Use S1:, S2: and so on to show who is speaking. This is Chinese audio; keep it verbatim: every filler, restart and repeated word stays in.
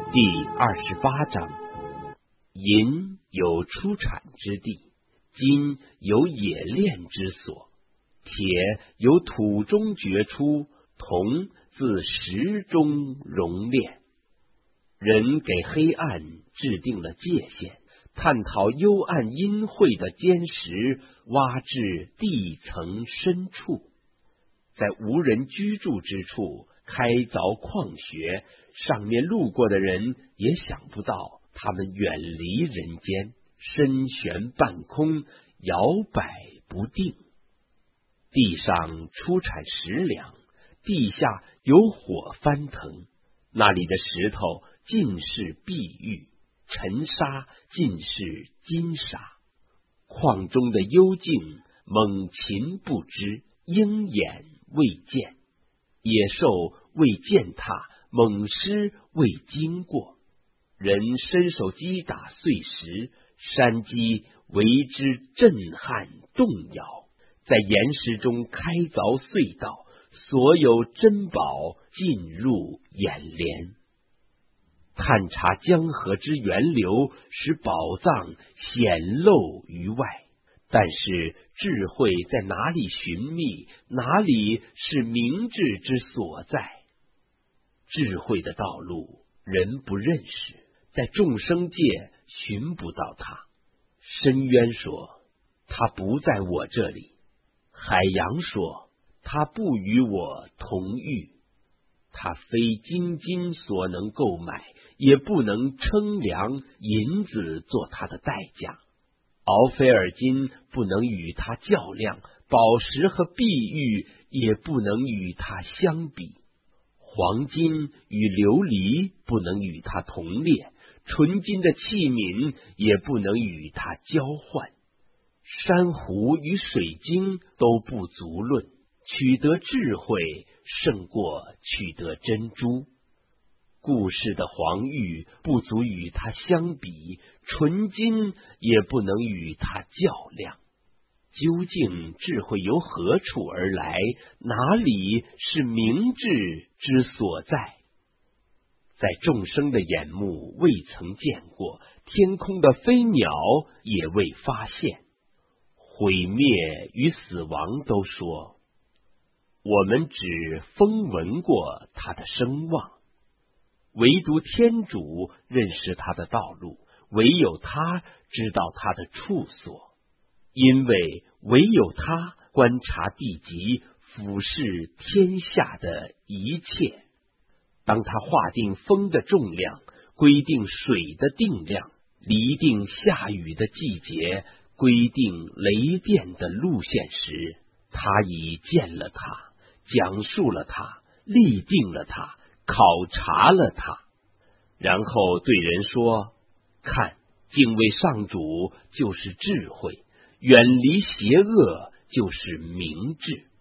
S1: 第二十八章：银有出产之地，金有冶炼之所，铁由土中掘出，铜自石中熔炼。人给黑暗制定了界限，探讨幽暗阴晦的坚石，挖至地层深处，在无人居住之处开凿矿穴，上面路过的人也想不到，他们远离人间，身悬半空，摇摆不定。地上出产石粮，地下有火翻腾，那里的石头尽是碧玉，尘沙尽是金沙。矿中的幽静，猛禽不知，鹰眼未见，野兽未践踏，猛狮未经过。人伸手击打碎石，山鸡为之震撼动摇，在岩石中开凿隧道，所有珍宝进入眼帘。探查江河之源流，使宝藏显露于外，但是智慧在哪里寻觅，哪里是明智之所在？智慧的道路人不认识，在众生界寻不到它。深渊说，它不在我这里；海洋说，它不与我同域。它非金金所能购买，也不能称量，银子做它的代价。敖菲尔金不能与它较量，宝石和碧玉也不能与它相比。黄金与琉璃不能与它同列，纯金的器皿也不能与它交换。珊瑚与水晶都不足论，取得智慧胜过取得珍珠。故世的黄玉不足与它相比，纯金也不能与它较量。究竟智慧由何处而来？哪里是明智之所在？在众生的眼目未曾见过，天空的飞鸟也未发现。毁灭与死亡都说，我们只风闻过他的声望，唯独天主认识他的道路，唯有他知道他的处所。因为唯有他观察地极，俯视天下的一切。当他划定风的重量，规定水的定量，厘定下雨的季节，规定雷电的路线时，他已见了他，讲述了他，立定了他，考察了他，然后对人说，看，敬畏上主就是智慧，远离邪恶就是明智。